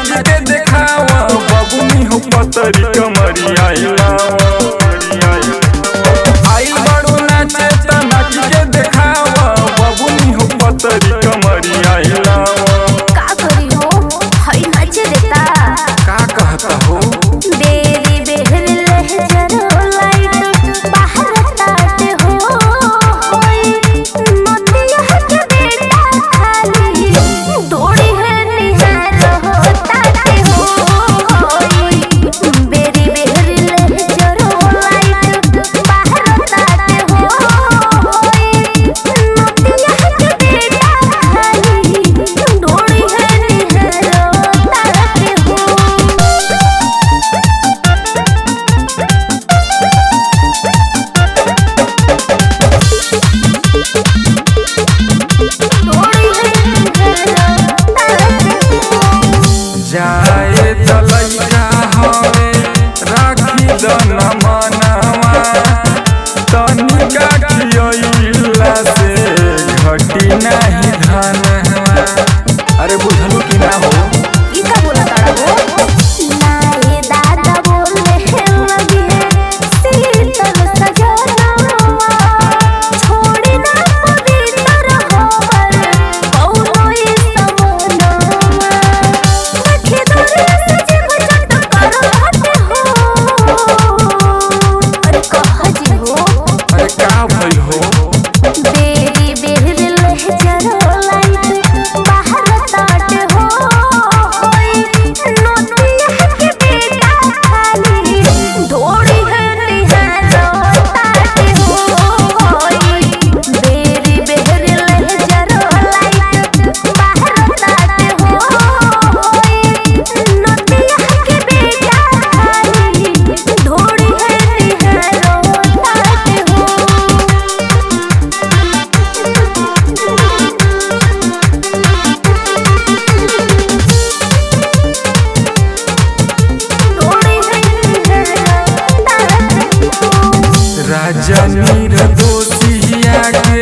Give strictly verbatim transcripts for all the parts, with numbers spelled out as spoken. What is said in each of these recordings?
नाच के देखावा बबुनी हो पतरी कमरिया आई बड़ो नाचे त नाच के देखावा बबुनी हो पतरी कमरिया का करी हो हई नाच देता का कहता हो बेरी बेहर लहजरो लाइट बाहर ताटे हो होई मोतिया के बेटा खाली दौड़ी है निहार हो ताटे हो होई बेरी बेहर लहजरो लाइट बाहर ताटे हो होई मोतिया के बेटा खाली दौड़ी है निहार ताटे हो जाए तलैया हवे राखी दना मनवा तनिका खियैला से घटी नाही धनवा। अरे बुझलू कि ना हो ई का बोला तारा हो नाए दादा बोले लगी शीतल सजनवा छोड़ी ना पवित्र होवर कौनो ई समनवा देखे दूर से जीव जट कर हटे हो अरे कहा जी हो अरे का भइल हो बेरी बेहर लहजरो लाइट बाहर ताटे हो होई नोतिया के बेटा खाली दौड़ी है निहारो ताटे हो होई बेरी बेहर लहजरो लाइट बाहर ताटे हो होई नोतिया के बेटा खाली दौड़ी है निहारो ताटे हो राजनी रे दोषिया के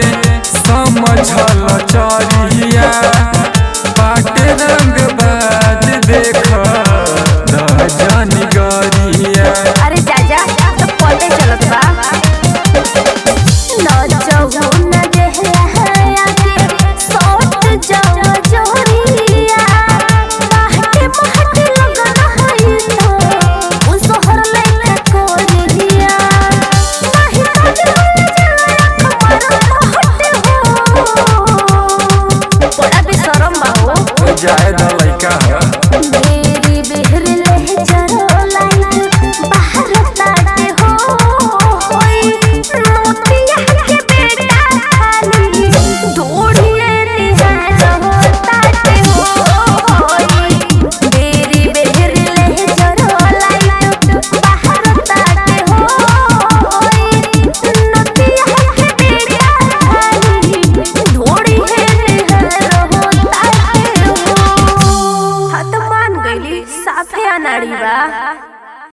समझल चरिया बाटे रंग बाज देख